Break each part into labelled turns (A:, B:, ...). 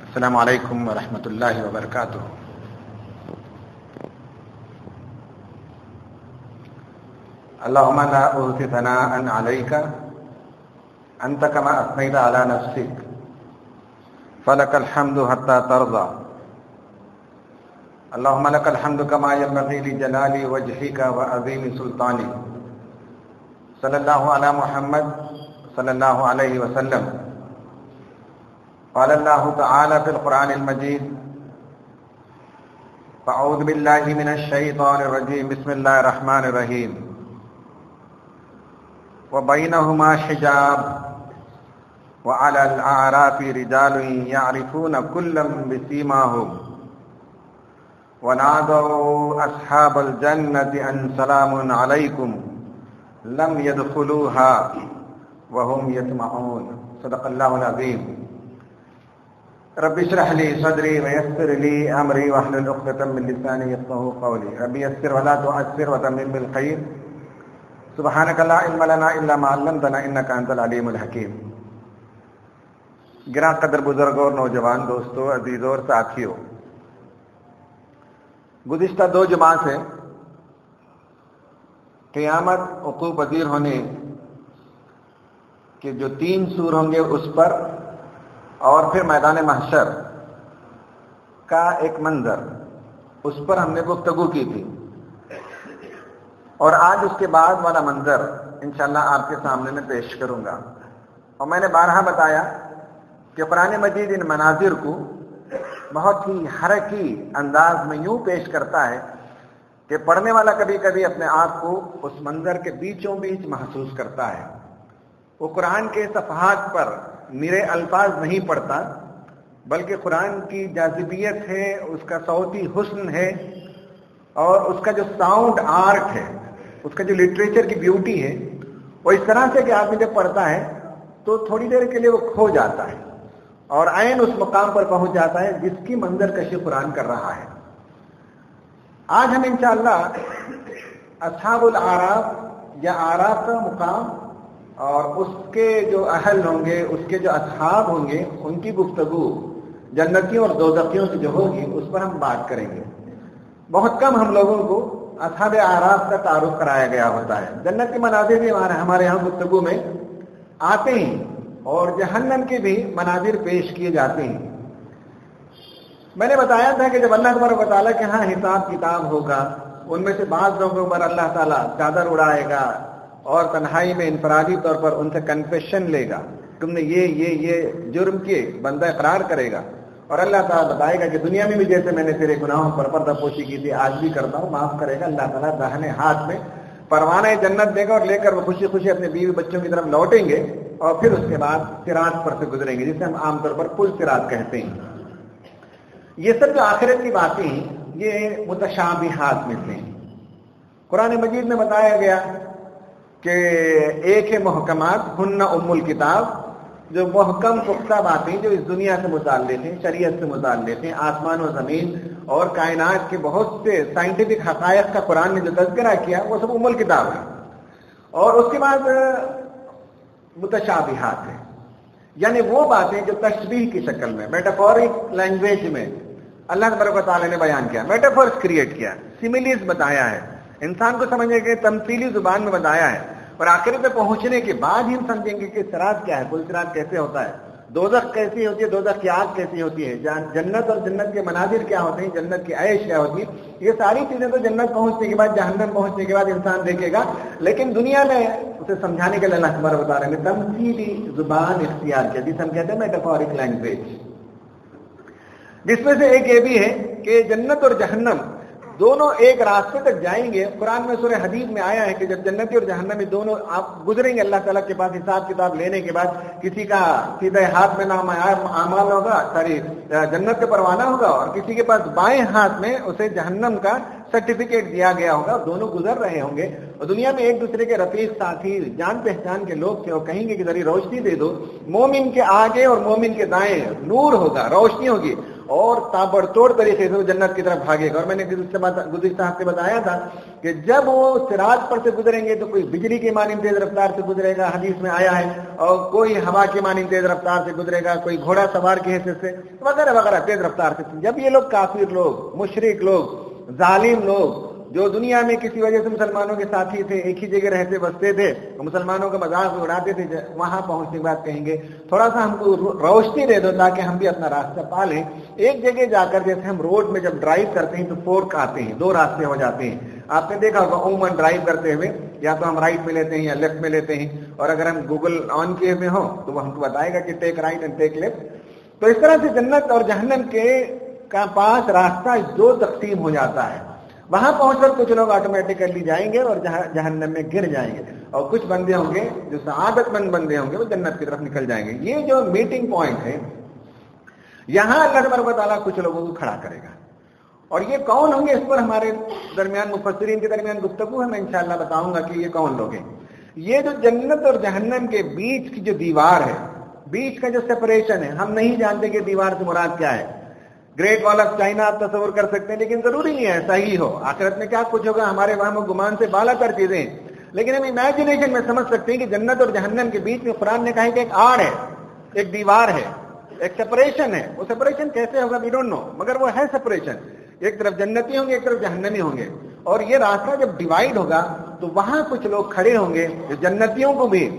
A: السلام علیکم ورحمۃ اللہ وبرکاتہ. اللهم لا أحصي ثناء عليك أنت كما أثنيت على نفسك فلك الحمد حتى ترضى. اللهم لك الحمد كما ينبغي لجلال وجهك وعظيم سلطانك. صلى الله على محمد صلى الله عليه وسلم. قال الله تعالى في القرآن المجيد: أعوذ بالله من الشيطان الرجيم. بسم الله الرحمن الرحيم. وبينهما حجاب وعلى الأعراف رجال يعرفون كلا بسيماهم ونادوا أصحاب الجنة أن سلام عليكم لم يدخلوها وهم يطمعون. صدق الله العظيم. رب اشرح لي صدري ويسر لي أمري واحلل عقدة من لساني يفقهوا قولي. رب يسر ولا تعسر وتمم بالخير. سبحانك لا علم لنا الا ما علمتنا انك انت العليم الحكيم. گراں قدر بزرگوں اور نوجوان دوستوں، عزیزوں اور ساتھیوں، گزشتہ 2 جمعہ سے قیامت وقوع پذیر ہونے کے جو 3 سور ہوں گے اس پر، اور پھر میدان محشر کا ایک منظر، اس پر ہم نے گفتگو کی تھی. اور آج اس کے بعد والا منظر انشاءاللہ آپ کے سامنے میں پیش کروں گا. اور میں نے بارہا بتایا کہ قرآن مجید ان مناظر کو بہت ہی حرکی انداز میں یوں پیش کرتا ہے کہ پڑھنے والا کبھی کبھی اپنے آپ کو اس منظر کے بیچوں بیچ محسوس کرتا ہے. وہ قرآن کے صفحات پر نرے الفاظ نہیں پڑھتا، بلکہ قرآن کی جاذبیت ہے، اس کا صوتی حسن ہے، اور اس کا جو ساؤنڈ آرٹ ہے، اس کا جو لٹریچر کی بیوٹی ہے، وہ اس طرح سے کہ آدمی جب پڑھتا ہے تو تھوڑی دیر کے لیے وہ کھو جاتا ہے اور عین اس مقام پر پہنچ جاتا ہے جس کی منظر کشی قرآن کر رہا ہے. آج ہم انشاءاللہ اصحاب الاعراف یا اعراف کا مقام اور اس کے جو اہل ہوں گے، اس کے جو اصحاب ہوں گے، ان کی گفتگو جنتیوں اور دوزخیوں سے جو ہوگی اس پر ہم بات کریں گے. بہت کم ہم لوگوں کو اصحاب اعراف کا تعارف کرایا گیا ہوتا ہے. جنت کے مناظر بھی ہمارے یہاں گفتگو میں آتے ہیں اور جہنم کے بھی مناظر پیش کیے جاتے ہیں. میں نے بتایا تھا کہ جب اللہ تبارک و تعالیٰ کے ہاں حساب کتاب ہوگا، ان میں سے بعض لوگوں پر اللہ تعالیٰ چادر اڑائے گا اور تنہائی میں انفرادی طور پر ان سے کنفیشن لے گا، تم نے یہ جرم کیے، بندہ اقرار کرے گا، اور اللہ تعالیٰ بتائے گا کہ دنیا میں بھی جیسے میں نے تیرے گناہوں پر پردہ پوشی کی تھی آج بھی کرتا ہوں، معاف کرے گا. اللہ تعالیٰ داہنے ہاتھ میں پروانہ جنت دے گا اور لے کر وہ خوشی خوشی اپنے بیوی بچوں کی طرف لوٹیں گے، اور پھر اس کے بعد صراط پر سے گزریں گے، جسے ہم عام طور پر پل صراط کہتے ہیں. یہ سب جو آخرت کی باتیں ہیں یہ متشابہات میں سے ہیں. قرآن مجید میں بتایا گیا کہ ایک ہے محکمات ہن ام الکتاب، جو محکم پختہ باتیں جو اس دنیا سے متعلق ہیں، شریعت سے متعلق ہیں، آسمان و زمین اور کائنات کے بہت سے سائنٹیفک حقائق کا قرآن نے جو تذکرہ کیا وہ سب ام الکتاب ہے. اور اس کے بعد متشابہات ہیں، یعنی وہ باتیں جو تشبیہ کی شکل میں، میٹافورک لینگویج میں اللہ تبارک و تعالیٰ نے بیان کیا، میٹافورس کریٹ کیا، سیملیز بتایا ہے، انسان کو سمجھنے کے تمثیلی زبان میں بتایا ہے. اور آخرت میں پہنچنے کے بعد ہی ہم سمجھیں گے کہ صراط کیا ہے، پل صراط کیسے ہوتا ہے، دوزخ کیسی ہوتی ہے، دوزخ کی آگ کیسی ہوتی ہے، جنت اور جنت کے مناظر کیا ہوتے ہیں، جنت کی عیش کیا ہوتی ہے. یہ ساری چیزیں تو جنت پہنچنے کے بعد، جہنم پہنچنے کے بعد انسان دیکھے گا. لیکن دنیا میں اسے سمجھانے کے لیے اللہ تبارک و تعالیٰ نے تمثیلی زبان اختیار کی، جسے ہم کہتے ہیں میٹافورک لینگویج، جس میں سے ایک یہ بھی ہے کہ جنت اور جہنم دونوں ایک راستے تک جائیں گے. قرآن میں سورہ حدید میں آیا ہے کہ جب جنتی اور جہنمی دونوں آپ گزریں گے اللہ تعالیٰ کے پاس حساب کتاب لینے کے بعد، کسی کا سیدھے ہاتھ میں نام اعمال ہوگا، جنت کا پروانہ ہوگا، اور کسی کے پاس بائیں ہاتھ میں اسے جہنم کا سرٹیفکیٹ دیا گیا ہوگا. دونوں گزر رہے ہوں گے اور دنیا میں ایک دوسرے کے رفیق ساتھی جان پہچان کے لوگ تھے، اور کہیں گے کہ ذرا روشنی دے دو. مومن کے آگے اور مومن کے دائیں نور ہوگا، روشنی ہوگی، اور ताबड़तोड़ तरीके से वो जन्नत की तरफ भागेगा। और मैंने गुज़िश्ता हफ्ते बताया था कि जब वो सिरात पर से गुजरेंगे तो कोई बिजली की मानिंद तेज रफ्तार से गुजरेगा, हदीस में आया है, और कोई हवा की मानिंद तेज रफ्तार से गुजरेगा, कोई घोड़ा सवार की हैसियत से, वगैरह वगैरह तेज रफ्तार से। जब ये लोग काफिर लोग, मुशरिक लोग, जालिम लोग, जो दुनिया में किसी वजह से मुसलमानों के साथी थे, एक ही जगह रहते बसते थे, तो मुसलमानों का मजाक उड़ाते थे, वहां पहुंचने के बाद कहेंगे थोड़ा सा हमको रोशनी दे दो ताकि हम भी अपना रास्ता पा लें। एक जगह जाकर जैसे हम रोड में जब ड्राइव करते हैं तो फोर्क आते हैं, दो रास्ते हो जाते हैं। आपने देखा होगा उमूमन ड्राइव करते हुए या तो हम राइट में लेते हैं या लेफ्ट में लेते हैं, और अगर हम गूगल ऑन किए हुए हो तो वो हमको बताएगा कि take right and take left. तो इस तरह से जन्नत और जहन्नम के पास रास्ता दो तकसीम हो जाता है। वहां पहुंचकर कुछ लोग ऑटोमेटिकली जाएंगे और जहन्नम में गिर जाएंगे, और कुछ बंदे होंगे जो सआदतमंद बंदे होंगे वो जन्नत की तरफ निकल जाएंगे। ये जो मीटिंग पॉइंट है, यहां अल्लाह तबारक व तआला कुछ लोगों को खड़ा करेगा। और ये कौन होंगे, इस पर हमारे दरमियान मुफस्सिरीन के दरमियान गुफ्तगू है, मैं इंशाअल्लाह बताऊंगा कि ये कौन लोग हैं। ये जो जन्नत और जहन्नम के बीच की जो दीवार है, बीच का जो सेपरेशन है, हम नहीं जानते कि दीवार से मुराद क्या है। ग्रेट वॉल ऑफ चाइना आप तस्वर कर सकते हैं, लेकिन जरूरी नहीं है ऐसा ही हो। आखिरत में क्या कुछ होगा, हमारे वहम गुमान से बाला कर चीजें, लेकिन हम इमेजिनेशन में समझ सकते हैं कि जन्नत और जहन्नम के बीच में कुरान ने कहा है कि एक आड़ है, एक दीवार है, एक सेपरेशन है। वो सेपरेशन कैसे होगा वी डोंट नो, मगर वो है सेपरेशन। एक तरफ जन्नती होंगे, एक तरफ जहन्नमी होंगे, और ये रास्ता जब डिवाइड होगा तो वहां कुछ लोग खड़े होंगे जो जन्नतियों को भी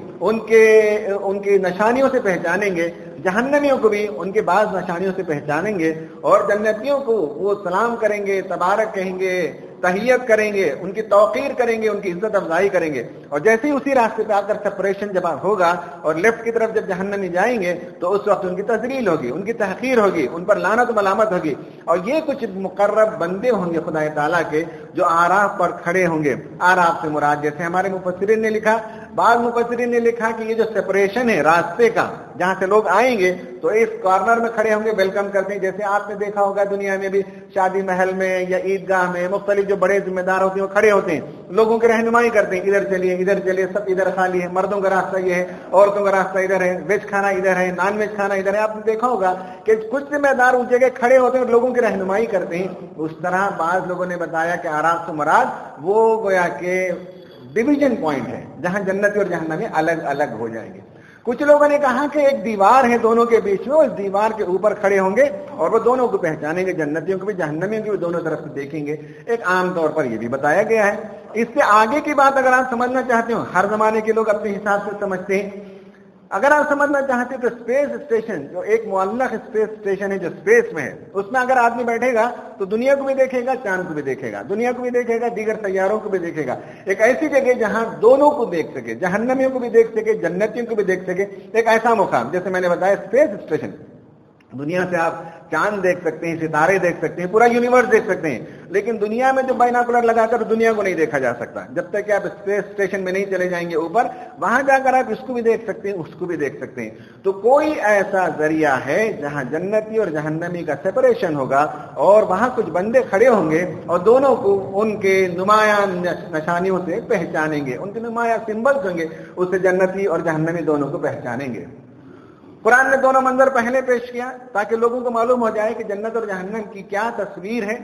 A: उनके निशानियों से पहचानेंगे, जहन्नमियों को भी उनके बाद निशानियों से पहचानेंगे, और जन्नतियों को वो सलाम करेंगे, तबारक कहेंगे, तहियत करेंगे, उनकी तौकीर करेंगे, उनकी इज्जत अफजाई करेंगे। और जैसे ही उसी रास्ते पे आकर सेपरेशन जब होगा और लेफ्ट की तरफ जब जहन्नमी जाएंगे तो उस वक्त उनकी तजलील होगी, उनकी तहकीर होगी, उन पर लानत मलामत होगी। और ये कुछ मुकर्रब बंदे होंगे खुदा ताला के जो आराफ पर खड़े होंगे। आराफ से मुराद, जैसे हमारे मुफस्सिरीन ने लिखा, बाद मुफस्सिरीन ने लिखा कि ये जो सेपरेशन है रास्ते का, जहां से लोग आएंगे तो इस कॉर्नर में खड़े होंगे, वेलकम करते हैं। जैसे आपने देखा होगा दुनिया में भी शादी महल में या ईदगाह में मुख्तलिफ जो बड़े जिम्मेदार होते हैं वो खड़े होते हैं, लोगों की रहनुमाई करते हैं, इधर चलिए, सब इधर खाली है, मर्दों का रास्ता ये है, औरतों का रास्ता इधर है, वेज खाना इधर है, नॉन वेज खाना इधर है। आपने देखा होगा कि कुछ जिम्मेदार उस जगह खड़े होते हैं और लोगों की रहनुमाई करते हैं। उस तरह बाज लोगों ने बताया कि आराफ से मुराद वो गोया के डिवीजन पॉइंट है जहां जन्नती और जहन्नमी अलग अलग हो जाएंगे। कुछ लोगों ने कहा कि एक दीवार है दोनों के बीच में, उस दीवार के ऊपर खड़े होंगे और वो दोनों को पहचानेंगे, जन्नतियों को भी जहन्नमियों को भी दोनों तरफ से देखेंगे। एक आम तौर पर ये भी बताया गया है। इससे आगे की बात अगर आप समझना चाहते हो, हर जमाने के लोग अपने हिसाब से समझते हैं। अगर आप समझना चाहते हो तो स्पेस स्टेशन, जो एक मुअल्लक स्पेस स्टेशन है जो स्पेस में है, उसमें अगर आदमी बैठेगा तो दुनिया को भी देखेगा, चांद को भी देखेगा, दुनिया को भी देखेगा, दीगर सैयारों को भी देखेगा। एक ऐसी जगह जहां दोनों को देख सके, जहन्नमियों को भी देख सके, जन्नतियों को भी देख सके, एक ऐसा मुकाम, जैसे मैंने बताया स्पेस स्टेशन। दुनिया से आप चांद देख सकते हैं, सितारे देख सकते हैं, पूरा यूनिवर्स देख सकते हैं, लेकिन दुनिया में जो बाइनोकुलर लगाकर दुनिया को नहीं देखा जा सकता। जब तक कि आप स्पेस स्टेशन में नहीं चले जाएंगे ऊपर, वहां जाकर आप इसको भी देख सकते हैं, उसको भी देख सकते हैं। तो कोई ऐसा जरिया है जहां जन्नती और जहन्नमी का सेपरेशन होगा और वहां कुछ बंदे खड़े होंगे और दोनों को उनके नुमायां निशानियों से पहचानेंगे, उनके नुमायां सिंबल्स होंगे, उससे जन्नती और जहन्नमी दोनों को पहचानेंगे। कुरान ने दोनों मंजर पहले पेश किया ताकि लोगों को मालूम हो जाए कि जन्नत और जहन्नम की क्या तस्वीर है।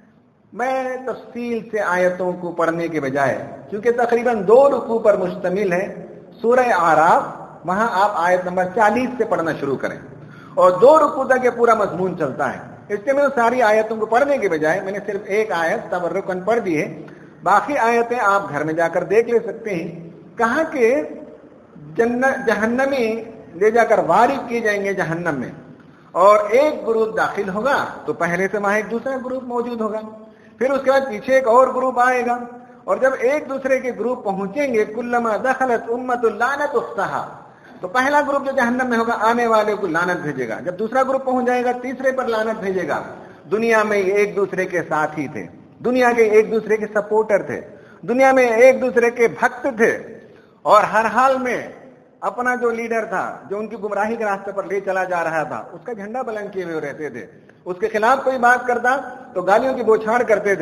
A: मैं तफसील से आयतों को पढ़ने के बजाय, क्योंकि तकरीबन 2 रुकू पर मुश्तमिल है सूरह आराफ, वहां आप आयत नंबर 40 से पढ़ना शुरू करें और 2 रुकू तक ये पूरा मजमून चलता है। इसलिए मैं सारी आयतों को पढ़ने के बजाय मैंने सिर्फ एक आयत तबर्रुकन पढ़ दी है, बाकी आयतें आप घर में जाकर देख ले सकते हैं। कहा कि जहन्नमी ले जाकर वारिद किए जाएंगे जहन्नम में, और एक ग्रुप दाखिल होगा तो पहले से वहां एक दूसरा ग्रुप मौजूद होगा, फिर उसके बाद पीछे एक और ग्रुप आएगा, और जब एक दूसरे के ग्रुप पहुंचेंगे, कुल्लमा दखलत उम्मतुल लानत उख्ताहा, तो पहला ग्रुप जो जहन्नम में होगा आने वाले को लानत भेजेगा, जब दूसरा ग्रुप पहुंच जाएगा तीसरे पर लानत भेजेगा। दुनिया में एक दूसरे के साथी थे, दुनिया के एक दूसरे के सपोर्टर थे, दुनिया में एक दूसरे के भक्त थे, और हर हाल में अपना जो लीडर था, जो उनकी गुमराही के रास्ते पर ले चला जा रहा था, उसका झंडा बुलंद किए हुए रहते थे। उसके खिलाफ कोई बात करता तो गालियों की बौछार करते थे,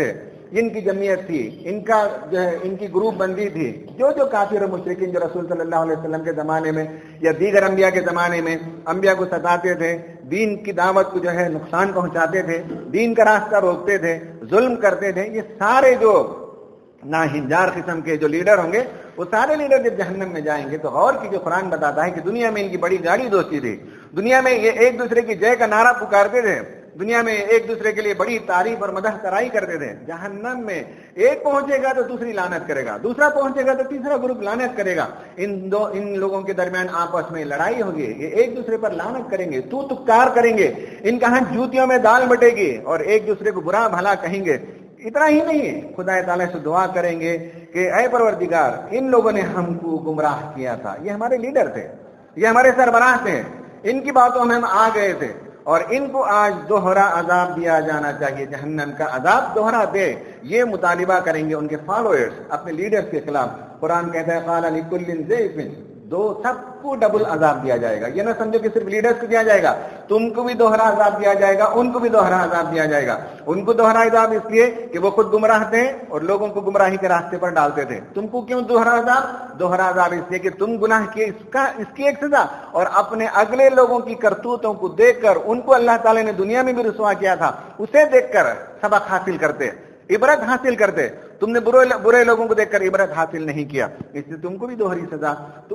A: ان کی جمعیت تھی، ان کا جو ہے ان کی گروپ بندی تھی، جو کافر و مشرکین جو رسول صلی اللہ علیہ وسلم کے زمانے میں یا دیگر انبیاء کے زمانے میں انبیاء کو ستاتے تھے، دین کی دعوت کو جو ہے نقصان پہنچاتے تھے، دین کا راستہ روکتے تھے، ظلم کرتے تھے، یہ سارے جو ناہنجار قسم کے جو لیڈر ہوں گے، وہ سارے لیڈر جب جہنم میں جائیں گے تو غور کی جو قرآن بتاتا ہے کہ دنیا میں ان کی بڑی گاڑی دوستی تھی، دنیا میں یہ ایک دوسرے کی جے کا نعرہ پکارتے تھے، دنیا میں ایک دوسرے کے لیے بڑی تعریف اور مدح کرائی کرتے تھے، جہنم میں ایک پہنچے گا تو دوسری لعنت کرے گا، دوسرا پہنچے گا تو تیسرا گروپ لعنت کرے گا، ان لوگوں کے درمیان آپس میں لڑائی ہوگی، یہ ایک دوسرے پر لعنت کریں گے، تو تکار کریں گے، ان کا ہاتھ جوتیوں میں دال بٹے گی اور ایک دوسرے کو برا بھلا کہیں گے۔ اتنا ہی نہیں، خدا تعالیٰ سے دعا کریں گے کہ اے پروردگار، ان لوگوں نے ہم کو گمراہ کیا تھا، یہ ہمارے لیڈر تھے، یہ ہمارے سربراہ تھے، ان کی باتوں میں ہم آ گئے تھے اور ان کو آج دوہرا عذاب دیا جانا چاہیے، جہنم کا عذاب دوہرا دے، یہ مطالبہ کریں گے ان کے فالوئرز اپنے لیڈرز کے خلاف۔ قرآن کہتا ہے قال لکل ضعف، سب کو ڈبل عذاب دیا جائے گا، یہ نہ سمجھو کہ صرف لیڈرز کو دیا جائے گا، تم کو بھی دوہرا عذاب دیا جائے گا، ان کو بھی دوہرا عذاب دیا جائے گا۔ ان کو دوہرا عذاب اس لیے کہ وہ خود گمراہ تھے اور لوگوں کو گمراہی کے راستے پر ڈالتے تھے۔ تم کو کیوں دوہرا عذاب؟ دوہرا عذاب اس لیے کہ تم گناہ کیے، اس کی ایک سزا، اور اپنے اگلے لوگوں کی کرتوتوں کو دیکھ کر ان کو اللہ تعالی نے دنیا میں بھی رسوا کیا تھا، اسے دیکھ کر سبق حاصل کرتے، عبرت حاصل کرتے۔ تم نے برے لوگوں کو دیکھ کر عبرت حاصل نہیں کیا، اس لیے تم کو بھی دوہری سزا۔ تو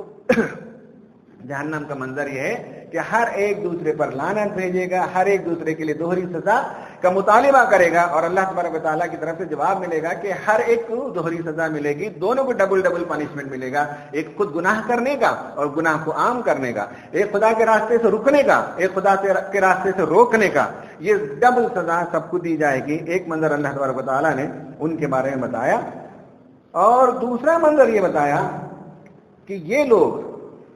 A: جہنم کا منظر یہ ہے کہ ہر ایک دوسرے پر لعنت بھیجے گا، ہر ایک دوسرے کے لیے دوہری سزا کا مطالبہ کرے گا، اور اللہ تبارک و تعالیٰ کی طرف سے جواب ملے گا کہ ہر ایک کو دوہری سزا ملے گی، دونوں کو ڈبل پنشمنٹ ملے گا، ایک خود گناہ کرنے کا اور گناہ کو عام کرنے کا، ایک خدا کے راستے سے رکنے کا، ایک خدا کے راستے سے روکنے کا، یہ ڈبل سزا سب کو دی جائے گی۔ ایک منظر اللہ تبارک و تعالیٰ نے ان کے بارے میں بتایا، اور دوسرا منظر یہ بتایا کہ یہ لوگ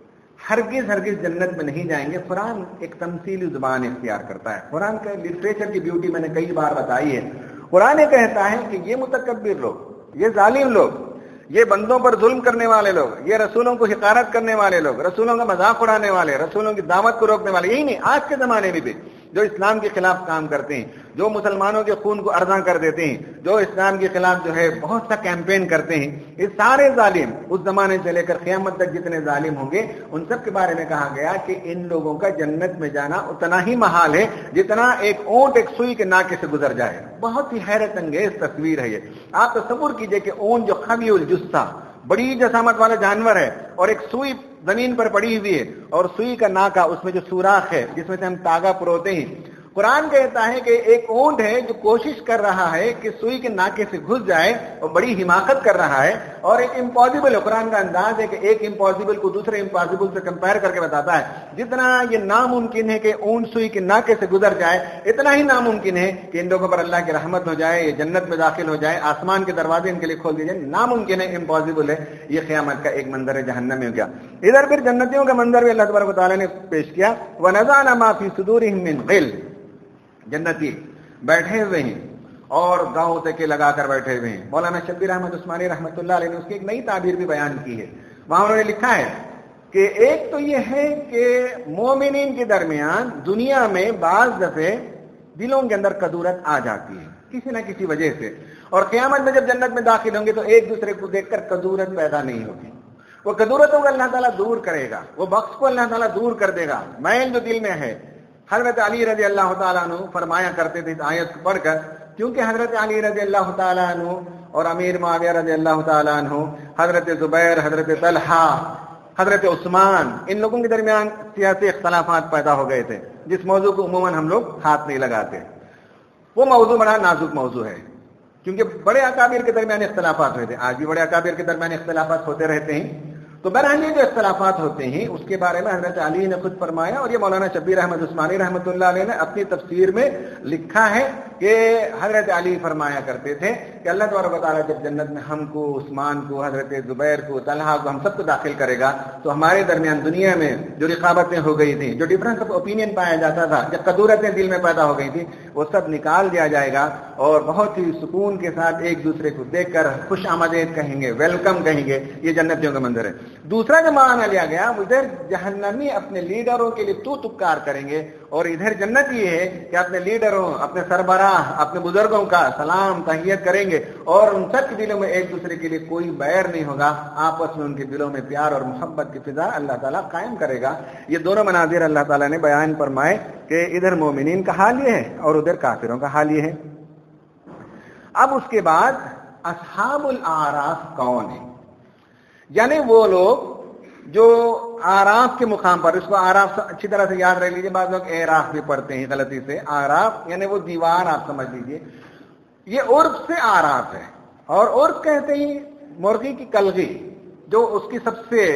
A: ہرگز جنت میں نہیں جائیں گے۔ قرآن ایک تمثیلی زبان اختیار کرتا ہے، قرآن کا لٹریچر کی بیوٹی میں نے کئی بار بتائی ہے۔ قرآن کہتا ہے کہ یہ متکبر لوگ، یہ ظالم لوگ، یہ بندوں پر ظلم کرنے والے لوگ، یہ رسولوں کو حقارت کرنے والے لوگ، رسولوں کا مذاق اڑانے والے، رسولوں کی دعوت کو روکنے والے، یہی نہیں آج کے زمانے میں بھی جو اسلام کے خلاف کام کرتے ہیں، جو مسلمانوں کے خون کو ارزاں کر دیتے ہیں، جو اسلام کے خلاف جو ہے بہت سا کیمپین کرتے ہیں، یہ سارے ظالم اس زمانے سے لے کر قیامت تک جتنے ظالم ہوں گے ان سب کے بارے میں کہا گیا کہ ان لوگوں کا جنت میں جانا اتنا ہی محال ہے جتنا ایک اونٹ ایک سوئی کے ناکے سے گزر جائے۔ بہت ہی حیرت انگیز تصویر ہے یہ۔ آپ تصور کیجئے کہ اونٹ جو خبی الجثہ، بڑی جسامت والا جانور ہے، اور ایک سوئی زمین پر پڑی ہوئی ہے، اور سوئی کا ناکا، اس میں جو سوراخ ہے جس میں سے ہم تاگا پروتے ہیں۔ قرآن کہتا ہے کہ ایک اونٹ ہے جو کوشش کر رہا ہے کہ سوئی کے ناکے سے گھس جائے، اور بڑی حماقت کر رہا ہے، اور ایک امپاسبل ہے۔ قرآن کا انداز ہے کہ ایک امپاسبل کو دوسرے امپاسبل سے کمپیئر کر کے بتاتا ہے، جتنا یہ ناممکن ہے کہ اونٹ سوئی کے ناکے سے گزر جائے، اتنا ہی ناممکن ہے کہ ان لوگوں پر اللہ کی رحمت ہو جائے، یہ جنت میں داخل ہو جائے، آسمان کے دروازے ان کے لیے کھول دیے جائیں۔ ناممکن ہے، امپاسبل ہے۔ یہ قیامت کا ایک منظر ہے جہنم میں۔ کیا ادھر پھر جنتیوں کا منظر بھی اللہ تبارک و تعالیٰ نے پیش کیا، وَنَزَعْنَا مَا فِي صُدُورِهِم مِّن غِلٍّ۔ جنتی بیٹھے ہوئے ہیں اور گاؤں تکے لگا کر بیٹھے ہوئے ہیں۔ مولانا شبیر احمد عثمانی رحمۃ اللہ علیہ نے اس کی ایک نئی تعبیر بھی بیان کی ہے۔ وہاں انہوں نے لکھا ہے کہ ایک تو یہ ہے کہ مومنین کے درمیان دنیا میں بعض دفعے دلوں کے اندر کدورت آ جاتی ہے کسی نہ کسی وجہ سے، اور قیامت میں جب جنت میں داخل ہوں گے تو ایک دوسرے کو دیکھ کر کدورت پیدا نہیں ہوگی۔ وہ کدورتوں کو اللہ تعالیٰ دور کرے گا، وہ بخش کو اللہ تعالیٰ دور کر دے گا، میل جو دل میں ہے۔ حضرت علی رضی اللہ تعالیٰ عنہ فرمایا کرتے تھے اس آیت کو پڑھ کر، کیونکہ حضرت علی رضی اللہ تعالیٰ عنہ اور امیر معاویہ رضی اللہ تعالیٰ عنہ، حضرت زبیر، حضرت طلحہ، حضرت عثمان، ان لوگوں کے درمیان سیاسی اختلافات پیدا ہو گئے تھے، جس موضوع کو عموماً ہم لوگ ہاتھ نہیں لگاتے۔ وہ موضوع بڑا نازک موضوع ہے، کیونکہ بڑے اکابر کے درمیان اختلافات ہوئے تھے، آج بھی بڑے اکابر کے درمیان اختلافات ہوتے رہتے ہیں۔ تو بہرحال یہ جو اختلافات ہوتے ہیں اس کے بارے میں حضرت علی نے خود فرمایا، اور یہ مولانا شبیر احمد عثمانی رحمۃ اللہ علیہ نے اپنی تفسیر میں لکھا ہے کہ حضرت علی فرمایا کرتے تھے کہ اللہ تبارک و تعالیٰ جب جنت میں ہم کو، عثمان کو، حضرت زبیر کو، طلحہ کو، ہم سب کو داخل کرے گا تو ہمارے درمیان دنیا میں جو رقابتیں ہو گئی تھیں، جو ڈفرنس آف اوپینین پایا جاتا تھا، جب قدورتیں دل میں پیدا ہو گئی تھی، وہ سب نکال دیا جائے گا، اور بہت ہی سکون کے ساتھ ایک دوسرے کو دیکھ کر خوش آمدید کہیں گے، ویلکم کہیں گے۔ یہ جنتیوں کا منظر ہے۔ دوسرا جو معنی لیا گیا، ادھر جہنمی اپنے لیڈروں کے لیے تو تکار کریں گے، اور ادھر جنت یہ ہے کہ اپنے لیڈروں، اپنے سربراہ، اپنے بزرگوں کا سلام تحیت کریں گے اور ان سب کے دلوں میں ایک دوسرے کے لیے کوئی بیر نہیں ہوگا، آپس میں ان کے دلوں میں پیار اور محبت کی فضا اللہ تعالیٰ قائم کرے گا۔ یہ دونوں مناظر اللہ تعالیٰ نے بیان فرمائے کہ ادھر مومنین کا حال یہ ہے اور ادھر کافروں کا حال یہ ہے۔ اب اس کے بعد اصحاب الاعراف کون ہیں؟ یعنی وہ لوگ جو آراف کے مقام پر، اس کو آراف اچھی طرح سے یاد رکھ لیجیے، بعض لوگ اعراف بھی پڑھتے ہیں غلطی سے، آراف یعنی وہ دیوار آپ سمجھ لیجیے، یہ عرف سے آراف ہے، اور عرف کہتے ہیں مرغی کی کلغی جو اس کی سب سے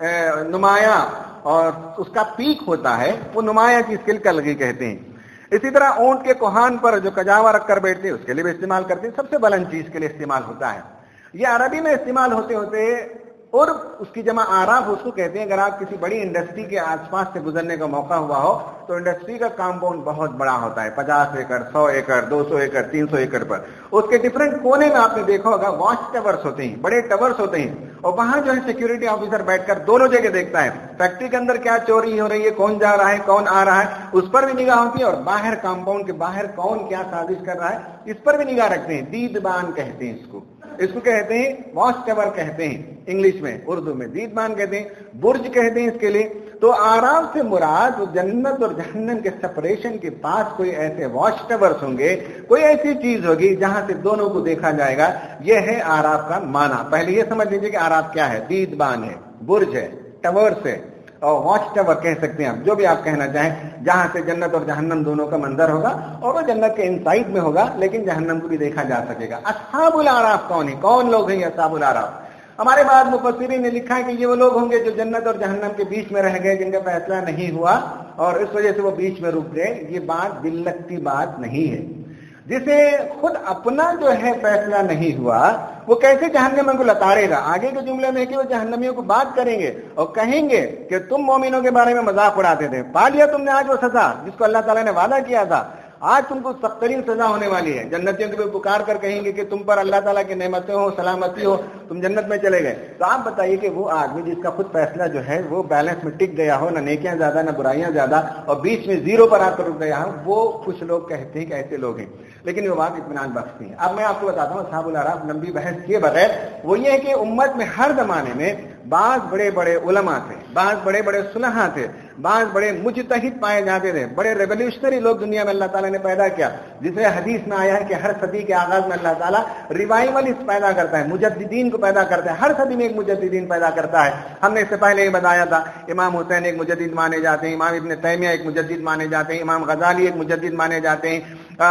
A: نمایاں اور اس کا پیک ہوتا ہے، وہ نمایاں چیز کے لیے کلغی کہتے ہیں۔ اسی طرح اونٹ کے کوہان پر جو کجاوا رکھ کر بیٹھتے ہیں اس کے لیے بھی استعمال کرتے ہیں، سب سے بلند چیز کے لیے استعمال ہوتا ہے۔ یہ عربی میں استعمال ہوتے ہوتے اور اس کی جمع آراف اس کو کہتے ہیں۔ اگر آپ کسی بڑی انڈسٹری کے آس پاس سے گزرنے کا موقع ہوا ہو تو انڈسٹری کا کمپاؤنڈ بہت بڑا ہوتا ہے، 50 ایکڑ، 100 ایکڑ، 200 ایکڑ، 300 ایکڑ پر۔ اس کے ڈفرنٹ کونے میں آپ نے دیکھا ہوگا واچ ٹاورس ہوتے ہیں، بڑے ٹاورس ہوتے ہیں، اور وہاں جو ہے سیکورٹی آفیسر بیٹھ کر دونوں جگہ دیکھتا ہے، فیکٹری کے اندر کیا چوری ہو رہی ہے، کون جا رہا ہے، کون آ رہا ہے، اس پر بھی نگاہ ہوتی ہے، اور باہر کمپاؤنڈ کے باہر کون کیا سازش کر رہا ہے اس پر بھی نگاہ رکھتے ہیں۔ دیدبان کہتے ہیں اس کو کہتے ہیں واچ ٹاور کہتے ہیں انگلش میں، اردو میں دیدبان کہتے ہیں، برج کہتے ہیں اس کے لیے۔ تو آرام سے مراد جنت اور جہنم کے سپریشن کے پاس کوئی ایسے واچ ٹاورز ہوں گے، کوئی ایسی چیز ہوگی جہاں سے دونوں کو دیکھا جائے گا۔ یہ ہے آراف کا معنی۔ پہلے یہ سمجھ لیجیے کہ آراف کیا ہے، دیدبان ہے، برج ہے، ٹاورز ہے، اور واچ ٹاور کہہ سکتے ہیں آپ، جو بھی آپ کہنا چاہیں، جہاں سے جنت اور جہنم دونوں کا منظر ہوگا، اور وہ جنت کے انسائڈ میں ہوگا لیکن جہنم کو بھی دیکھا جا سکے گا۔ اصحاب الاعراف کون ہیں؟ کون لوگ ہیں یہ اصحاب الاعراف؟ ہمارے بعض مفسرین نے لکھا ہے کہ یہ وہ لوگ ہوں گے جو جنت اور جہنم کے بیچ میں رہ گئے، جن کا فیصلہ نہیں ہوا اور اس وجہ سے وہ بیچ میں رک گئے۔ یہ بات دل لگتی بات نہیں ہے۔ جسے خود اپنا جو ہے فیصلہ نہیں ہوا وہ کیسے جہنم کو لتاڑے گا؟ آگے کے جملے میں کہ وہ جہنمیوں کو بات کریں گے اور کہیں گے کہ تم مومنوں کے بارے میں مذاق اڑاتے تھے، پا لیا تم نے آج وہ سزا جس کو اللہ تعالیٰ نے وعدہ کیا تھا، آج تم کو سخت ترین سزا ہونے والی ہے۔ جنتیوں کو بھی پکار کر کہیں گے کہ تم پر اللہ تعالیٰ کی نعمتیں ہو، سلامتی ہو، تم جنت میں چلے گئے۔ تو آپ بتائیے کہ وہ آدمی جس کا خود فیصلہ جو ہے وہ بیلنس میں ٹک گیا ہو، نہ نیکیاں زیادہ نہ برائیاں زیادہ، اور بیچ میں زیرو پر آ کر رک گیا ہو، وہ کچھ لوگ کہتے ہیں کہ ایسے لوگ ہیں، لیکن وہ بات اطمینان بخش نہیں ہے۔ اب میں آپ کو بتاتا ہوں اصحاب الاعراف، لمبی بحث کیے بغیر، وہ یہ ہے کہ امت میں ہر زمانے میں بعض بڑے بڑے علماء تھے، بعض بڑے بڑے صلحاء تھے، بعض بڑے مجتہد پائے جاتے تھے، بڑے ریولیوشنری لوگ دنیا میں اللہ تعالیٰ نے پیدا کیا، جسے حدیث میں آیا ہے کہ ہر صدی کے آغاز میں اللہ تعالیٰ ریوائولسٹ پیدا کرتا ہے، مجددین کو پیدا کرتا ہے، ہر صدی میں ایک مجددین پیدا کرتا ہے۔ ہم نے اس سے پہلے یہ بتایا تھا، امام حسین ایک مجدد مانے جاتے ہیں، امام ابن تیمیہ ایک مجدد مانے جاتے ہیں، امام غزالی ایک مجدد مانے جاتے ہیں،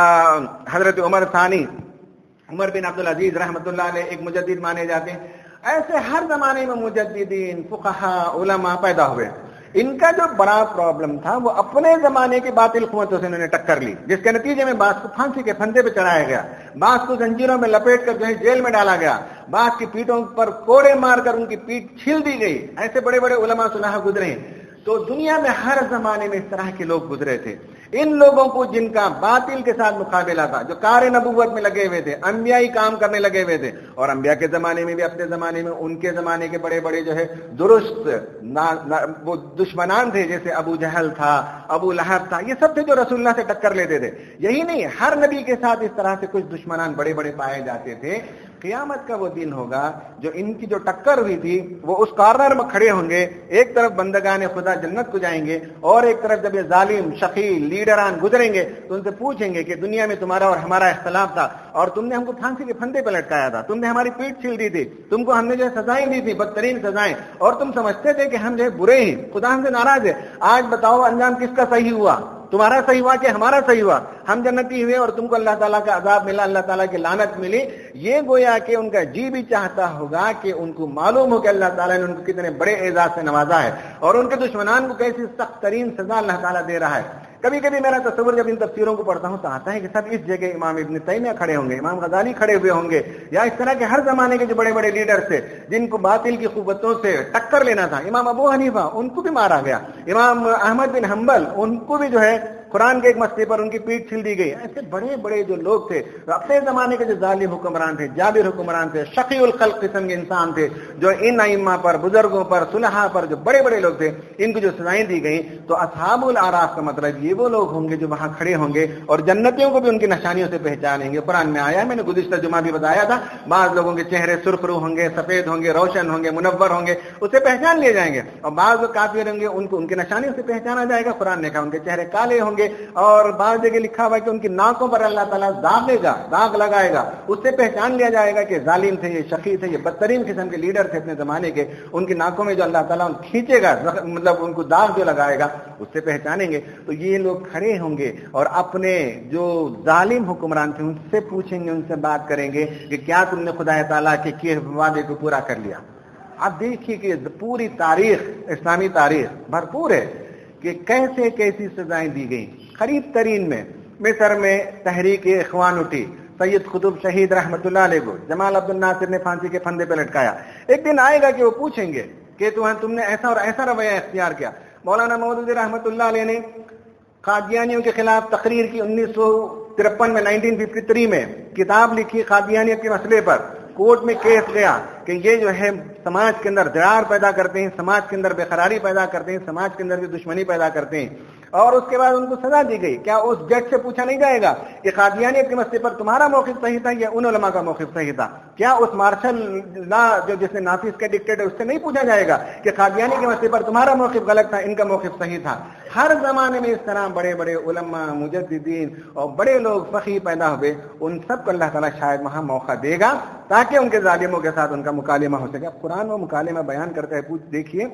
A: حضرت عمر ثانی، عمر بن عبدالعزیز رحمۃ اللہ علیہ ایک مجدد مانے جاتے ہیں۔ ایسے ہر زمانے میں مجددین، فقہاء، علماء پیدا ہوئے۔ ان کا جو بڑا پرابلم تھا وہ اپنے زمانے کے باطل قوتوں سے انہوں نے ٹکر لی، جس کے نتیجے میں بعض کو پھانسی کے پھندے پہ چڑھایا گیا، بعض کو زنجیروں میں لپیٹ کر جو ہے جیل میں ڈالا گیا، بعض کی پیٹوں پر کوڑے مار کر ان کی پیٹ چھیل دی گئی۔ ایسے بڑے بڑے علماء صلحاء گزرے ہیں۔ تو دنیا میں ہر زمانے میں اس طرح کے لوگ گزرے تھے۔ ان لوگوں کو جن کا باطل کے ساتھ مقابلہ تھا، جو کار نبوت میں لگے ہوئے تھے، انبیائی کام کرنے لگے ہوئے تھے، اور انبیاء کے زمانے میں بھی اپنے زمانے میں ان کے زمانے کے بڑے بڑے جو ہے درست وہ دشمنان تھے، جیسے ابو جہل تھا، ابو لہب تھا، یہ سب تھے جو رسول اللہ سے ٹکر لیتے تھے۔ یہی نہیں، ہر نبی کے ساتھ اس طرح سے کچھ دشمنان بڑے بڑے پائے جاتے تھے۔ قیامت کا وہ دن ہوگا جو ان کی جو ٹکر ہوئی تھی وہ اس کارنر میں کھڑے ہوں گے، ایک طرف بندگان خدا جنت کو جائیں گے، اور ایک طرف جب یہ ظالم شقی لیڈران گزریں گے تو ان سے پوچھیں گے کہ دنیا میں تمہارا اور ہمارا اختلاف تھا، اور تم نے ہم کو پھانسی کے پھندے پہ لٹکایا تھا، تم نے ہماری پیٹ چھیل دی تھی، تم کو ہم نے جو ہے سزائیں دی تھی، بدترین سزائیں، اور تم سمجھتے تھے کہ ہم جو ہے برے ہیں، خدا ہم سے ناراض ہے۔ آج بتاؤ انجام کس کا صحیح ہوا؟ تمہارا صحیح ہوا کہ ہمارا صحیح ہوا؟ ہم جنتی ہوئے اور تم کو اللہ تعالیٰ کا عذاب ملا، اللہ تعالیٰ کی لعنت ملی۔ یہ گویا کہ ان کا جی بھی چاہتا ہوگا کہ ان کو معلوم ہو کہ اللہ تعالیٰ نے ان کو کتنے بڑے اعزاز سے نوازا ہے، اور ان کے دشمنان کو کیسی سخت ترین سزا اللہ تعالیٰ دے رہا ہے۔ کبھی کبھی میرا تصور جب ان تفسیروں کو پڑھتا ہوں تو آتا ہے کہ سب اس جگہ امام ابن تیمیہ کھڑے ہوں گے، امام غزالی کھڑے ہوئے ہوں گے، یا اس طرح کے ہر زمانے کے جو بڑے بڑے لیڈر تھے جن کو باطل کی قوتوں سے ٹکر لینا تھا۔ امام ابو حنیفہ، ان کو بھی مارا گیا، امام احمد بن حنبل، ان کو بھی جو ہے قرآن کے ایک مسئلے پر ان کی پیٹھ چھل دی گئی. ایسے بڑے بڑے جو لوگ تھے اپنے زمانے کے جو ظالم حکمران تھے, جابر حکمران تھے, شقی الخلق قسم کے انسان تھے, جو ان ائمہ پر, بزرگوں پر, صلحاء پر, جو بڑے بڑے لوگ تھے, ان کو جو سزائیں دی گئیں, تو اصحاب الاعراف کا مطلب یہ وہ لوگ ہوں گے جو وہاں کھڑے ہوں گے اور جنتیوں کو بھی ان کی نشانیوں سے پہچانیں گے. قرآن میں آیا ہے, میں نے گزشتہ جمعہ بھی بتایا تھا, بعض لوگوں کے چہرے سرخ رو ہوں گے, سفید ہوں گے, روشن ہوں گے, منور ہوں گے, اسے پہچان لیے جائیں گے. اور بعض لوگ کافر ہوں گے, ان کو ان کی نشانیوں سے پہچانا جائے گا. قرآن نے کہا ان کے چہرے کالے ہوں گے, اور بعض جگہ لکھا ہوا ہے کہ ان کی ناکوں پر اللہ تعالیٰ داغ لگائے گا, اس سے پہچان لیا جائے گا کہ ظالم تھے, یہ شقی تھے, یہ بدترین قسم کے لیڈر تھے اپنے زمانے کے. ان کی ناکوں میں جو اللہ تعالیٰ کھینچے گا, مطلب ان کو داغ جو لگائے گا, اس سے پہچانیں گے. تو یہ لوگ کھڑے ہوں گے اور اپنے جو ظالم حکمران تھے ان سے پوچھیں گے, ان سے بات کریں گے کہ کیا تم نے خدا تعالیٰ کے کیے وعدے کو پورا کر لیا. آپ دیکھیے کہ پوری تاریخ, اسلامی تاریخ بھرپور ہے کہ کیسے کیسی سزائیں دی گئیں. قریب ترین میں مصر میں تحریک اخوان اٹھی, سید قطب شہید رحمت اللہ علیہ کو جمال عبد الناصر نے پھانسی کے پھندے پہ لٹکایا. ایک دن آئے گا کہ وہ پوچھیں گے کہ تم نے ایسا اور ایسا رویہ اختیار کیا. مولانا مودودی رحمت اللہ علیہ نے قادیانیوں کے خلاف تقریر کی 1953 میں, 1953 میں کتاب لکھی قادیانیت کے مسئلے پر. کورٹ میں کیس گیا کہ یہ جو ہے سماج کے اندر درار پیدا کرتے ہیں, سماج کے اندر بے قراری پیدا کرتے ہیں, سماج کے اندر بھی دشمنی پیدا کرتے ہیں. اور اس کے بعد ان کو سزا دی گئی. کیا اس جج سے پوچھا نہیں جائے گا کہ قادیانیت کے مسئلے پر تمہارا موقف صحیح تھا یا ان علماء کا موقف صحیح تھا؟ کیا اس مارشل لا جو جس نے نافذ کے ڈکٹیٹر, اس سے نہیں پوچھا جائے گا کہ قادیانی کے مسئلے پر تمہارا موقف غلط تھا, ان کا موقف صحیح تھا؟ ہر زمانے میں اس طرح بڑے بڑے علماء, مجددین اور بڑے لوگ فقیہ پیدا ہوئے. ان سب کو اللہ تعالیٰ شاید وہاں موقع دے گا تاکہ ان کے ظالموں کے ساتھ ان کا مکالمہ ہو سکے. قرآن وہ مکالمہ بیان کرتا ہے, دیکھیے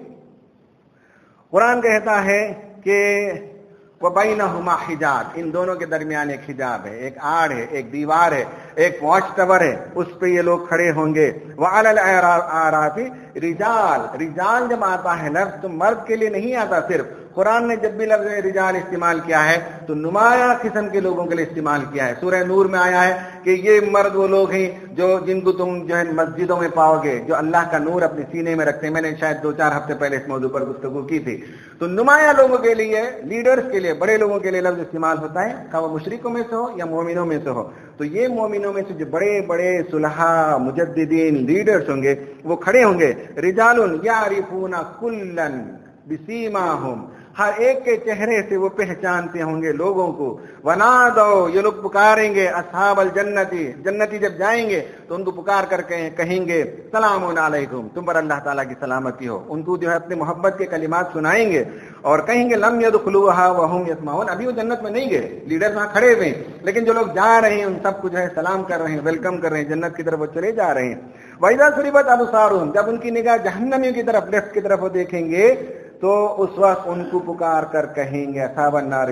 A: قرآن کہتا ہے کہ وَبَيْنَهُمَا حِجَابٌ, ان دونوں کے درمیان ایک حجاب ہے, ایک آڑ ہے, ایک دیوار ہے, ایک واچ ٹاور ہے, اس پہ یہ لوگ کھڑے ہوں گے. وَعَلَى الْأَعْرَافِ رجال جب آتا ہے لفظ تو مرد کے لیے نہیں آتا صرف. قرآن نے جب بھی لفظ رجال استعمال کیا ہے تو نمایاں قسم کے لوگوں کے لیے استعمال کیا ہے. سورہ نور میں آیا ہے کہ یہ مرد وہ لوگ ہیں جن کو تم جو ہے مسجدوں میں پاؤ گے, جو اللہ کا نور اپنے سینے میں رکھتے ہیں. میں نے شاید 2-4 ہفتے پہلے اس موضوع پر گفتگو کی تھی. تو نمایاں لوگوں کے لیے, لیڈرز کے لیے, بڑے لوگوں کے لیے لفظ استعمال ہوتا ہے, خواہ وہ مشرکوں میں سے ہو یا مومنوں میں سے ہو. تو یہ مومنوں میں سے جو بڑے بڑے صلحاء, مجددین, لیڈرز ہوں گے وہ کھڑے ہوں گے. رجال یعرفون کلا بسیماہم, ہر ایک کے چہرے سے وہ پہچانتے ہوں گے لوگوں کو. ونادو, یہ لوگ پکاریں گے اصحاب الجنتی, جنتی جب جائیں گے تو ان کو پکار کر کے کہیں گے سلام علیکم, تم پر اللہ تعالیٰ کی سلامتی ہو. ان کو جو ہے اپنے محبت کے کلمات سنائیں گے اور کہیں گے لم يدخلوها وهم يسمعون, ابھی وہ جنت میں نہیں گئے, لیڈر وہاں کھڑے ہوئے ہیں, لیکن جو لوگ جا رہے ہیں ان سب کو جو ہے سلام کر رہے ہیں, ویلکم کر رہے ہیں, جنت کی طرف وہ چلے جا رہے ہیں. وَإِذَا صُرِفَتْ أَبْصَارُهُمْ, جب ان کی نگاہ جہنمیوں کی طرف, لیفٹ کی طرف وہ دیکھیں گے تو اس وقت ان کو پکار کر کہیں گے اصحاب النار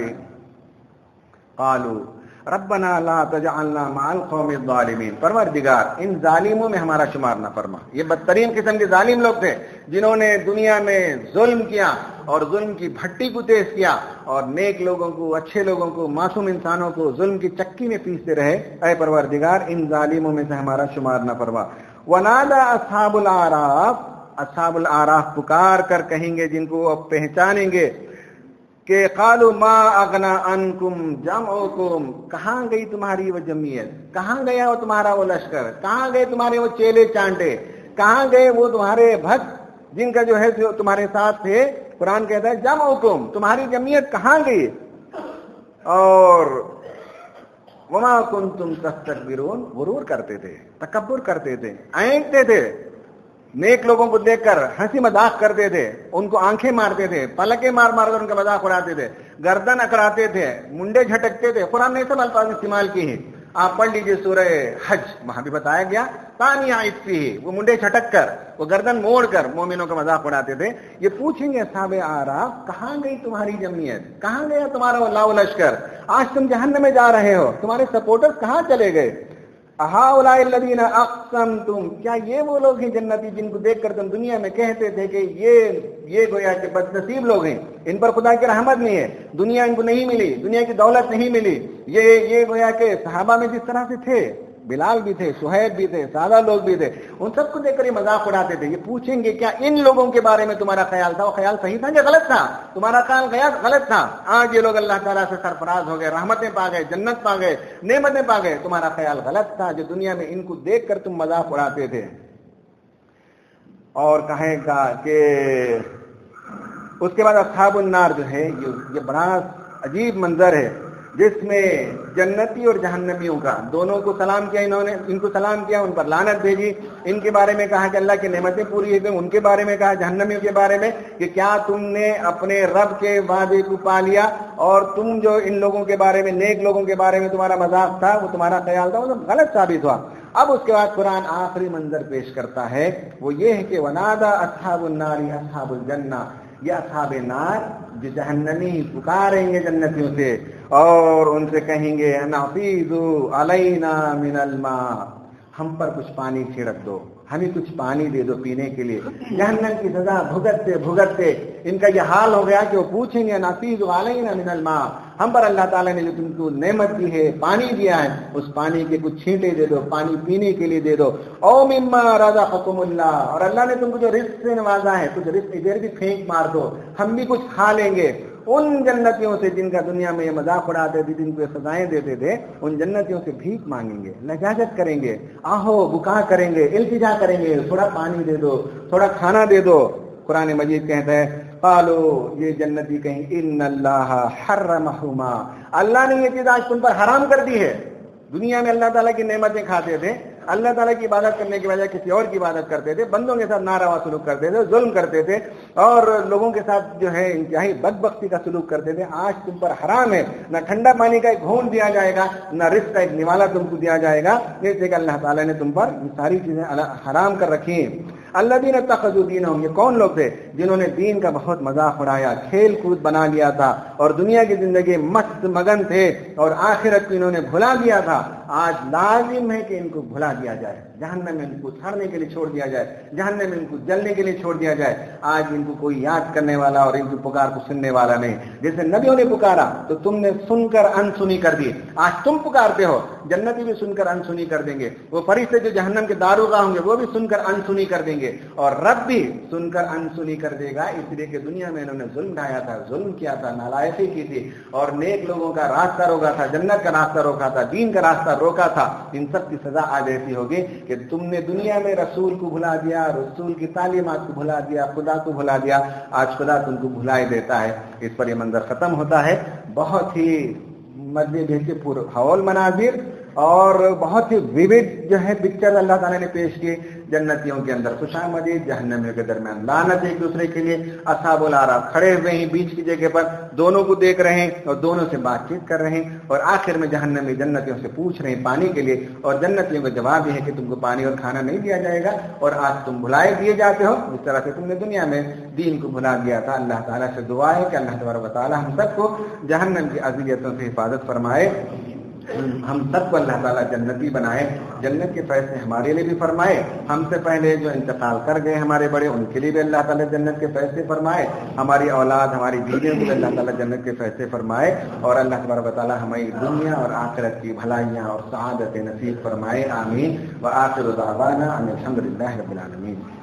A: قالوا ربنا لا تجعلنا مع القوم الظالمین, پروردگار ان ظالموں میں ہمارا شمار نہ فرما. یہ بدترین قسم کے ظالم لوگ تھے جنہوں نے دنیا میں ظلم کیا اور ظلم کی بھٹی کو تیز کیا اور نیک لوگوں کو, اچھے لوگوں کو, معصوم انسانوں کو ظلم کی چکی میں پیستے رہے. اے پروردگار ان ظالموں میں سے ہمارا شمار نہ فرما. ونادى اصحاب الاعراف, اصحاب الاعراف پکار کر کہیں گے, جن کو اب پہچانیں گے, کہ قالوا ما اغنى عنكم جمعكم, کہاں گئی تمہاری وہ جمعیت, کہاں گیا وہ تمہارا وہ لشکر, کہاں گئے تمہارے وہ چیلے چانٹے, کہاں گئے وہ تمہارے بھکت جن کا جو ہے تمہارے ساتھ تھے. قرآن کہتا ہے جمعكم, تمہاری جمعیت کہاں گئی. اور وما کنتم تستكبرون, غرور کرتے تھے, تکبر کرتے تھے, اینکتے تھے, نیک لوگوں کو دیکھ کر ہنسی مذاق کرتے تھے, ان کو آنکھیں مارتے تھے, پلکیں مار مار کر ان کا مذاق اڑاتے تھے, گردن اکڑاتے تھے, منڈے جھٹکتے تھے. قرآن نے سب الفاظ استعمال کی ہیں. آپ پڑھ لیجئے سورہ حج, وہاں بھی بتایا گیا ثانیہ عطفہ, وہ منڈے جھٹک کر, وہ گردن موڑ کر مومنوں کا مذاق اڑاتے تھے. یہ پوچھیں گے اصحاب اعراف کہاں گئی تمہاری جمعیت, کہاں گیا تمہارا وہ لاؤ لشکر, آج تم جہنم میں جا رہے ہو, تمہارے سپورٹرز کہاں چلے گئے. اہؤلاء الذین اقسمتم, کیا یہ وہ لوگ ہیں جنتی جن کو دیکھ کر تم دنیا میں کہتے تھے کہ یہ گویا کہ بد نصیب لوگ ہیں, ان پر خدا کی رحمت نہیں ہے, دنیا ان کو نہیں ملی, دنیا کی دولت نہیں ملی, یہ گویا کہ صحابہ میں جس طرح سے تھے بلال بھی تھے, صہیب بھی تھے, سادہ لوگ بھی تھے, ان سب کو دیکھ کر یہ مذاق اڑاتے تھے. یہ پوچھیں گے کیا ان لوگوں کے بارے میں تمہارا خیال تھا, وہ خیال صحیح تھا یا غلط تھا؟ تمہارا خیال غلط تھا. آج یہ لوگ اللہ تعالیٰ سے سرفراز ہو گئے, رحمتیں پا گئے, جنت پا گئے, نعمتیں پا گئے. تمہارا خیال غلط تھا, جو دنیا میں ان کو دیکھ کر تم مذاق اڑاتے تھے. اور کہیں گا کہ اس کے بعد اصحاب النار جو ہے یہ بڑا عجیب منظر ہے, جس میں جنتی اور جہنمیوں کا دونوں کو سلام کیا, انہوں نے ان کو سلام کیا, ان پر لعنت بھیجی, ان کے بارے میں کہا کہ اللہ کی نعمتیں پوری ہو گئی, ان کے بارے میں کہا جہنمیوں کے بارے میں کہ کیا تم نے اپنے رب کے وعدے کو پا لیا, اور تم جو ان لوگوں کے بارے میں, نیک لوگوں کے بارے میں تمہارا مذاق تھا, وہ تمہارا خیال تھا, وہ سب غلط ثابت ہوا. اب اس کے بعد قرآن آخری منظر پیش کرتا ہے, وہ یہ ہے کہ ونادا اصحاب النار اصحاب الجنہ, یہ اصحاب نار جو جہنمی پکاریں گے جنتیوں سے اور ان سے کہیں گے نفیضوا علینا من الماء, ہم پر کچھ پانی چھڑک دو, ہمیں کچھ پانی دے دو پینے کے لیے. جہنم کی سزا بھگتتے بھگتتے ان کا یہ حال ہو گیا کہ وہ پوچھیں گے نفیضوا علینا من الماء, ہم پر اللہ تعالیٰ نے جو تم کو نعمت دی ہے, پانی دیا ہے, اس پانی کے کچھ چھینٹے دے دو, پانی پینے کے لیے دے دو. او مما رزقکم اللہ, اور اللہ نے تم کو جو رزق سے نوازا ہے, کچھ رزق ادھر بھی پھینک مار دو, ہم بھی کچھ کھا لیں گے. ان جنتیوں سے جن کا دنیا میں یہ مذاق اڑاتے تھے, جن کو یہ سزائیں دیتے تھے, ان جنتیوں سے بھیک مانگیں گے, لجاجت کریں گے, آہو بکا کریں گے, التجا کریں گے, تھوڑا پانی دے دو, تھوڑا کھانا دے دو. قرآن مجید کہتا ہے قالو, یہ جنتی کہیں ان اللہ حرمہما, اللہ نے یہ چیز آج تم پر حرام کر دی ہے. دنیا میں اللہ تعالیٰ کی نعمتیں کھاتے تھے, اللہ تعالیٰ کی عبادت کرنے کی وجہ کسی اور کی عبادت کرتے تھے, بندوں کے ساتھ ناروا سلوک کرتے تھے, ظلم کرتے تھے, اور لوگوں کے ساتھ جو ہے انتہائی بدبختی کا سلوک کرتے تھے. آج تم پر حرام ہے, نہ ٹھنڈا پانی کا ایک گھونٹ دیا جائے گا, نہ رزق کا ایک نوالا تم کو دیا جائے گا, جیسے کہ اللہ تعالیٰ نے تم پر یہ ساری چیزیں حرام کر رکھی ہیں. الذین اتخذوا دینہم, یہ کون لوگ تھے جنہوں نے دین کا بہت مذاق اڑایا, کھیل کود بنا لیا تھا, اور دنیا کی زندگی مست مگن تھے, اور آخرت کو انہوں نے بھلا دیا تھا. آج لازم ہے کہ ان کو بھلا دیا جائے, جہنم میں ان کو سڑنے کے لیے چھوڑ دیا جائے, جہنم میں ان کو جلنے کے لیے چھوڑ دیا جائے. آج ان کو کوئی یاد کرنے والا اور ان کی پکار کو سننے والا نہیں. جیسے نبیوں نے پکارا تو تم نے سن کر انسنی کر دی, آج تم پکارتے ہو, جنتی بھی سن کر انسنی کر دیں گے, وہ فرشتے جو جہنم کے داروغہ ہوں گے وہ بھی سن کر انسنی کر دیں گے, اور رب بھی سن کر انسنی کر دے گا. اس لیے کہ دنیا میں انہوں نے ظلم ڈھایا تھا, ظلم کیا تھا, نالائقی کی تھی, اور نیک لوگوں کا راستہ روکا تھا, جنت کا راستہ روکا تھا, دین کا راستہ روکا تھا. ان سب کی سزا آج ایسی ہوگی کہ تم نے دنیا میں رسول کو بھلا دیا, رسول کی تعلیمات کو بھلا دیا, خدا کو بھلا دیا. آج خدا تم کو بھلا ہی دیتا ہے. اس پر یہ منظر ختم ہوتا ہے. بہت ہی مزے سے پر حول مناظر اور بہت ہی ویوڈ جو ہے پکچر اللہ تعالیٰ نے پیش کی جنتیوں کے اندر. خوشامدید جہنمیوں کے درمیان لعنت ایک دوسرے کے لیے. اصحاب الاعراف کھڑے ہوئے ہیں بیچ کی جگہ پر, دونوں کو دیکھ رہے ہیں اور دونوں سے بات چیت کر رہے ہیں, اور آخر میں جہنمی جنتیوں سے پوچھ رہے ہیں پانی کے لیے, اور جنتیوں کا جواب یہ ہے کہ تم کو پانی اور کھانا نہیں دیا جائے گا, اور آج تم بھلائے دیے جاتے ہو جس طرح سے تم نے دنیا میں دین کو بھلا دیا تھا. اللہ تعالیٰ سے دعا ہے کہ اللہ تبارک و تعالیٰ ہم سب کو جہنم کی اذیتوں سے حفاظت فرمائے, ہم سب کو اللہ تعالیٰ جنتی بنائے, جنت کے فیصلے ہمارے لیے بھی فرمائے. ہم سے پہلے جو انتقال کر گئے ہمارے بڑے, ان کے لیے بھی اللہ تعالیٰ جنت کے فیصلے فرمائے. ہماری اولاد, ہماری بیویوں کو بھی اللہ تعالیٰ جنت کے فیصلے فرمائے, اور اللہ تبارک و تعالیٰ ہماری دنیا اور آخرت کی بھلائیاں اور سعادت نصیب فرمائے. آمین. وآخر دعوانا ان الحمد للہ رب العالمین.